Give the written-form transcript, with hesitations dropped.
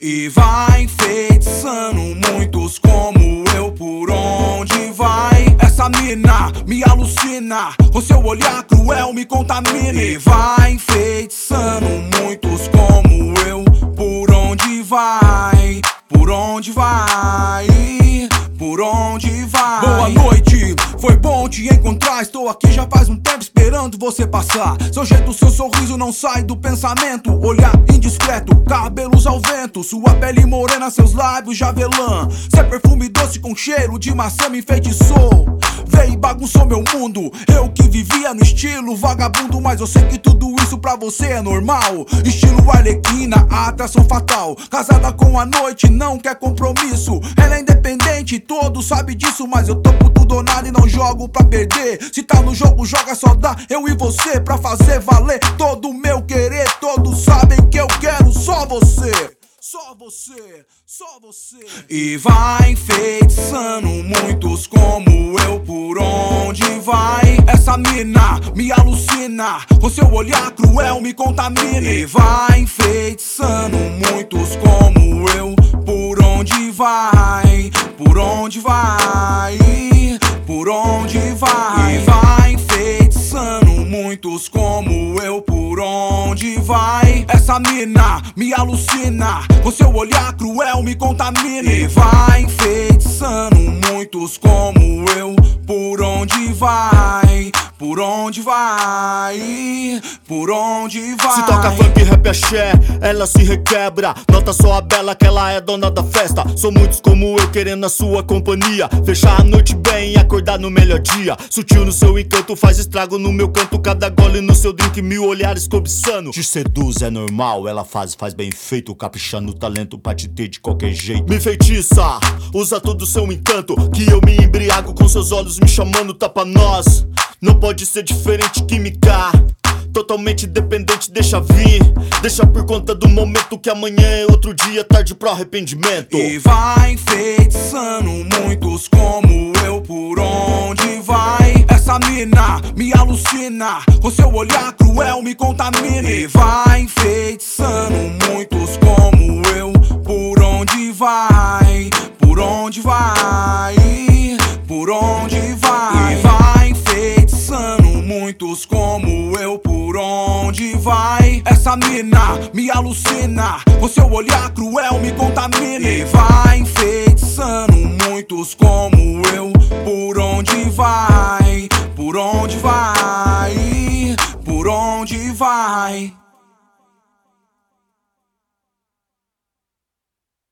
E vai enfeitiçando muitos como eu, por onde vai? Essa mina me alucina, com seu olhar cruel me contamina. E vai enfeitiçando muitos como eu, por onde vai? Por onde vai? Por onde vai? Boa noite, foi bom te encontrar. Estou aqui já faz um tempo esperando você passar. Seu jeito, seu sorriso não sai do pensamento. Olhar indiscreto, cabelos ao vento. Sua pele morena, seus lábios de avelã. Seu perfume doce com cheiro de maçã me enfeitiçou. Veio e bagunçou meu mundo. Eu que vivia no estilo vagabundo, mas eu sei que tudo isso pra você é normal. Estilo Arlequina, a atração fatal. Casada com a noite, não quer compromisso. Ela é independente, todos sabem disso, mas eu tô por tudo ou nada e não jogo pra perder. Se tá no jogo, joga, só dá eu e você pra fazer valer todo o meu querer. Todos sabem que eu quero só você. Só você, só você. E vai enfeitiçando muitos como eu, por onde vai? Essa mina me alucina, com seu olhar cruel me contamina. E vai enfeitiçando muitos como eu, por onde vai? Por onde vai? Por onde vai? E vai enfeitiçando muitos como eu, por onde vai? Essa mina me alucina, com seu olhar cruel me contamina. E vai enfeitiçando muitos como eu, por onde vai? Por onde vai? Por onde vai? Se toca funk, rap, axé, ela se requebra. Nota só a bela que ela é dona da festa. São muitos como eu querendo a sua companhia. Fechar a noite bem e acordar no melhor dia. Sutil no seu encanto, faz estrago no meu canto. Cada gole no seu drink, 1000 olhares cobiçando. Te seduz, é normal, ela faz bem feito. Caprichando o talento pra te ter de qualquer jeito. Me feitiça, usa todo o seu encanto, que eu me embriago com seus olhos me chamando, tá pra nós. Não pode ser diferente, química. Totalmente dependente, deixa vir. Deixa por conta do momento, que amanhã é outro dia, tarde pro arrependimento. E vai enfeitiçando muitos como eu, por onde vai? Essa mina me alucina, com seu olhar cruel me contamina. E vai enfeitiçando muitos como eu, por onde vai? Por onde vai? Por onde vai? E vai enfeitiçando muitos como eu, por onde vai? Essa mina me alucina, com seu olhar cruel me contamina. E vai enfeitiçando muitos como eu, por onde vai? Por onde vai? Por onde vai?